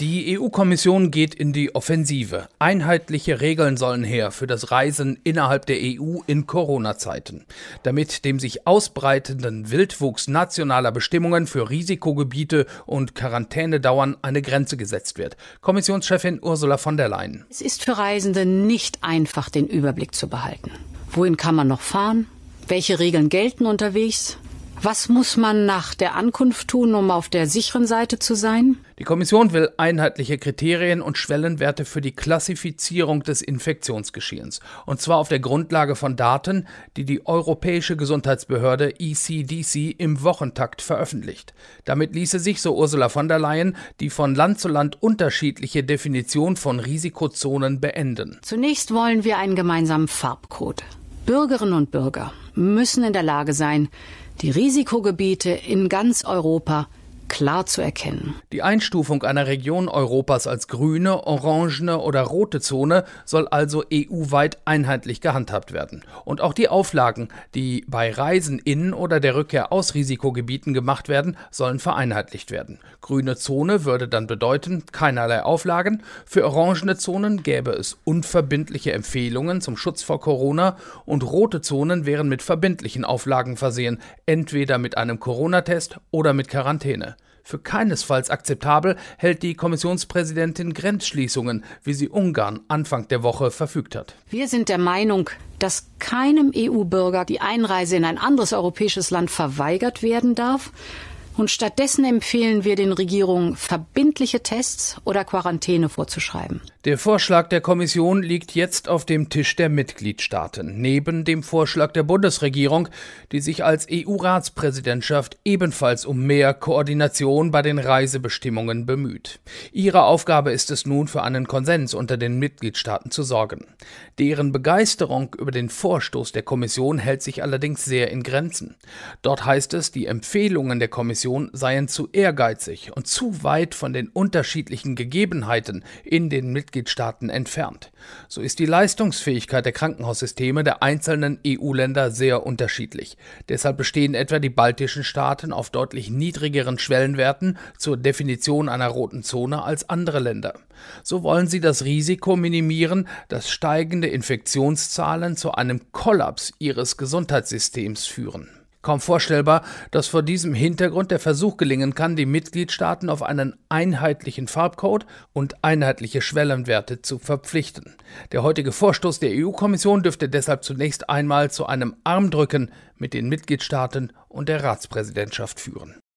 Die EU-Kommission geht in die Offensive. Einheitliche Regeln sollen her für das Reisen innerhalb der EU in Corona-Zeiten, damit dem sich ausbreitenden Wildwuchs nationaler Bestimmungen für Risikogebiete und Quarantänedauern eine Grenze gesetzt wird. Kommissionschefin Ursula von der Leyen. Es ist für Reisende nicht einfach, den Überblick zu behalten. Wohin kann man noch fahren? Welche Regeln gelten unterwegs? Was muss man nach der Ankunft tun, um auf der sicheren Seite zu sein? Die Kommission will einheitliche Kriterien und Schwellenwerte für die Klassifizierung des Infektionsgeschehens. Und zwar auf der Grundlage von Daten, die die Europäische Gesundheitsbehörde ECDC im Wochentakt veröffentlicht. Damit ließe sich, so Ursula von der Leyen, die von Land zu Land unterschiedliche Definition von Risikozonen beenden. Zunächst wollen wir einen gemeinsamen Farbcode. Bürgerinnen und Bürger müssen in der Lage sein, die Risikogebiete in ganz Europa klar zu erkennen. Die Einstufung einer Region Europas als grüne, orangene oder rote Zone soll also EU-weit einheitlich gehandhabt werden. Und auch die Auflagen, die bei Reisen in oder der Rückkehr aus Risikogebieten gemacht werden, sollen vereinheitlicht werden. Grüne Zone würde dann bedeuten, keinerlei Auflagen. Für orangene Zonen gäbe es unverbindliche Empfehlungen zum Schutz vor Corona und rote Zonen wären mit verbindlichen Auflagen versehen, entweder mit einem Corona-Test oder mit Quarantäne. Für keinesfalls akzeptabel hält die Kommissionspräsidentin Grenzschließungen, wie sie Ungarn Anfang der Woche verfügt hat. Wir sind der Meinung, dass keinem EU-Bürger die Einreise in ein anderes europäisches Land verweigert werden darf. Und stattdessen empfehlen wir den Regierungen, verbindliche Tests oder Quarantäne vorzuschreiben. Der Vorschlag der Kommission liegt jetzt auf dem Tisch der Mitgliedstaaten, neben dem Vorschlag der Bundesregierung, die sich als EU-Ratspräsidentschaft ebenfalls um mehr Koordination bei den Reisebestimmungen bemüht. Ihre Aufgabe ist es nun, für einen Konsens unter den Mitgliedstaaten zu sorgen. Deren Begeisterung über den Vorstoß der Kommission hält sich allerdings sehr in Grenzen. Dort heißt es, die Empfehlungen der Kommission seien zu ehrgeizig und zu weit von den unterschiedlichen Gegebenheiten in den Mitgliedstaaten entfernt. So ist die Leistungsfähigkeit der Krankenhaussysteme der einzelnen EU-Länder sehr unterschiedlich. Deshalb bestehen etwa die baltischen Staaten auf deutlich niedrigeren Schwellenwerten zur Definition einer roten Zone als andere Länder. So wollen sie das Risiko minimieren, dass steigende Infektionszahlen zu einem Kollaps ihres Gesundheitssystems führen. Kaum vorstellbar, dass vor diesem Hintergrund der Versuch gelingen kann, die Mitgliedstaaten auf einen einheitlichen Farbcode und einheitliche Schwellenwerte zu verpflichten. Der heutige Vorstoß der EU-Kommission dürfte deshalb zunächst einmal zu einem Armdrücken mit den Mitgliedstaaten und der Ratspräsidentschaft führen.